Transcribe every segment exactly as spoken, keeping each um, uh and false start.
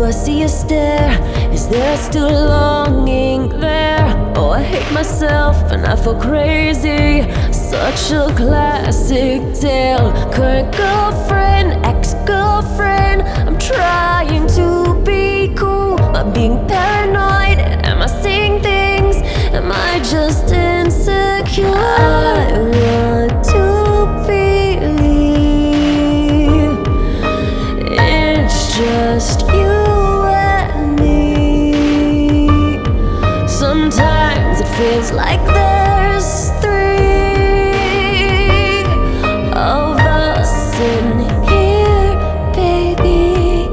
I see you stare? Is there still longing there? Oh, I hate myself and I feel crazy. Such a classic tale. Current girlfriend, ex-girlfriend. I'm trying to be cool, but being paranoid. Am I seeing things? Am I just insecure? I want to believe it's just you and me. Sometimes it feels like there's three of us in here, baby.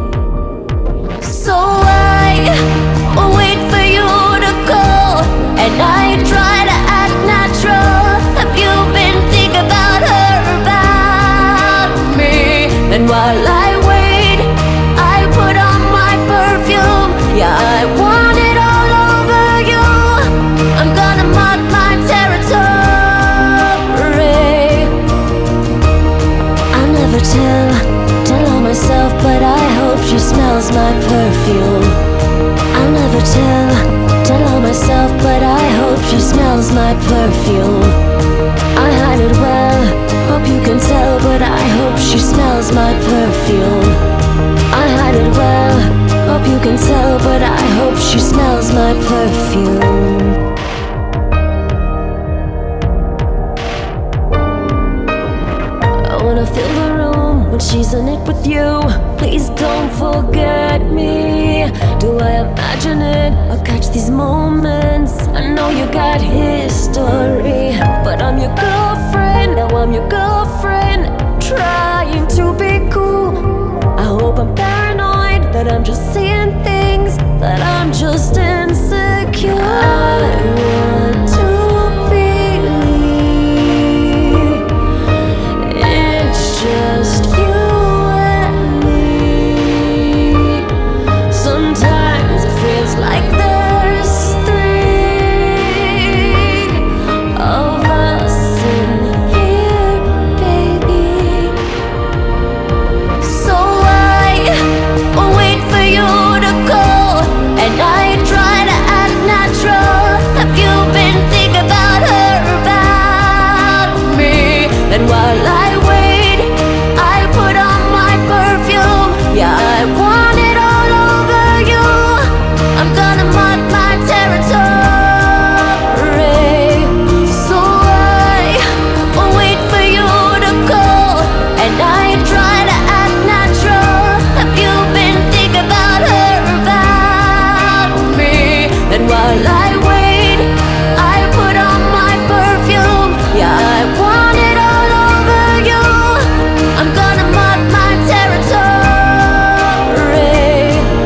So I will wait for you to call, and I try to act natural. Have you been thinking about her, about me? And while I wait, I put on my perfume. Yeah, I want it all over you. I'm gonna mark my territory. I never tell, tell on myself, but I hope she smells my perfume. I never tell, tell on myself, but I hope she smells my perfume. I hide it well, hope you can tell, but I hope she smells my perfume. I hide it well, hope you can tell, but I hope she smells my perfume. I wanna fill the room when she's in it with you. Please don't forget me. Do I imagine it? I'll catch these moments. I know you got history, but I'm your girlfriend. Now I'm your girlfriend, trying to be cool. I hope I'm paranoid, that I'm just seeing things, that I'm just insecure. I want to believe it's just you and me. Sometimes it feels like there's three of us in here, baby. So I will wait for you to call, and I try to act natural. Have you been thinking about her, about me? And while I wait, I put on my perfume. Yeah, I want it all over you. I'm gonna mark my territory. So I will wait for you to call, and I try to act natural. Have you been thinking about her, about me? And while I wait, I put on my perfume. Yeah, I want it all over you. I'm gonna mark my territory.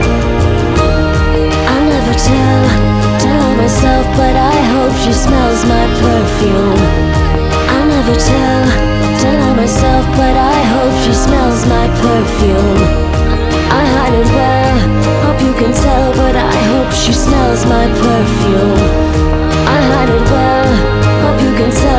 I never tell, tell myself, but I hope she smells my perfume. I never tell, tell myself, but I hope she smells my perfume. I hide it well, hope you can tell, but I hope she smells my perfume. I hide it well, hope you can tell.